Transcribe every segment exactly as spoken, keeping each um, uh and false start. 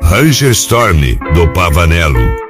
Ranger Storm do Pavanello.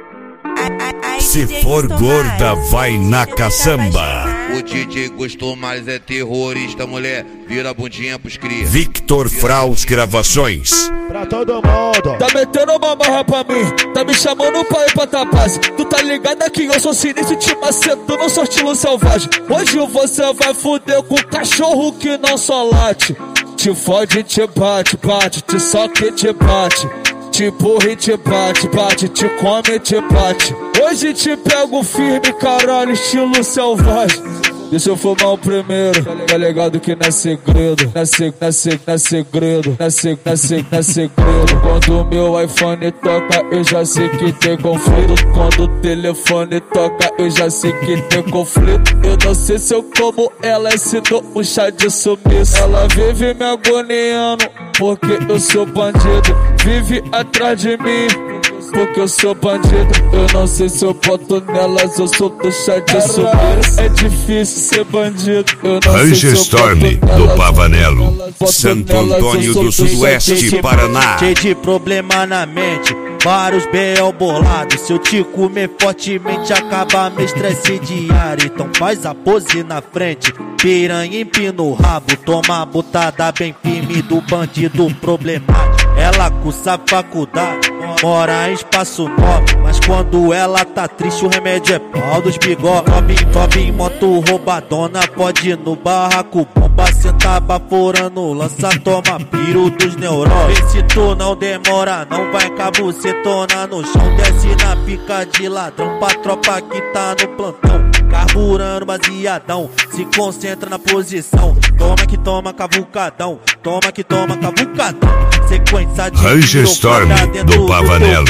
Se for gorda, vai na caçamba. O D J gostou, mas é terrorista, mulher. Vira a bundinha pros cria. Victor Fraus Gravações. Pra todo mundo. Tá metendo uma marra pra mim, tá me chamando pra ir pra tapaz. Tu tá ligado que eu sou sinistro, te maceto, não sou estilo selvagem. Hoje você vai fuder com o cachorro que não só late. Te fode, te bate, bate, te soca e te bate. Te porra e te bate, bate, te come e te bate. Hoje te pego firme, caralho, estilo selvagem. Deixa eu fumar o primeiro, tá ligado que não é segredo. Não é, seg não é, seg não é segredo, não é, seg não é, seg não é segredo. Quando o meu iPhone toca, eu já sei que tem conflito. Quando o telefone toca, eu já sei que tem conflito. Eu não sei se eu como ela, se dou um chá de sumiço. Ela vive me agoniando, porque eu sou bandido. Vive atrás de mim, porque eu sou bandido. Eu não sei se eu boto nelas, eu sou do chá de sumiço. É difícil ser bandido. Eu não Ranger sei se Storm do Pavanello, Santo Antônio do Sudoeste, Paraná. Cheio de problema na mente, vários B O bolados. Se eu te comer fortemente, acaba meu estresse diário. Então faz a pose na frente, piranha empina o rabo. Toma a botada bem firme do bandido problemático. Ela cursa faculdade, mora em espaço nobre, mas quando ela tá triste o remédio é pau dos bigode. Sobe, sobe em moto roubadona, pode ir no barraco, bomba, senta baforando, lança, toma piro dos neurônios. Vê se tu não demora, não vai cabucetona no chão, desce na pica de ladrão pra tropa que tá no plantão. Carburando baseadão, se concentra na posição. Toma que toma cavucadão, toma que toma cavucadão. Sequência de Ranger Storm do Pavanello.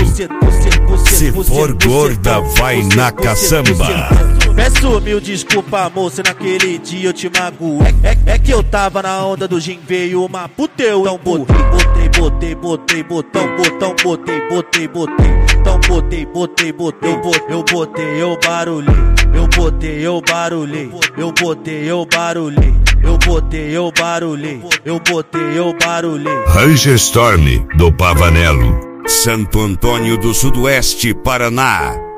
Se for gorda, vai na caçamba. Peço mil desculpa, moça, naquele dia eu te magoei. É, é, é que eu tava na onda do gin, veio uma puta, eu então botei, botei, botei, botei, botão, botão, botei, botei, botei. Então botei, botei, botei, eu botei, eu barulhei. Eu botei, eu barulhei. Eu botei, eu barulhei. Eu botei, eu barulhei. Eu botei, eu barulhei. Ranger Storm do Pavanello, Santo Antônio do Sudoeste, Paraná.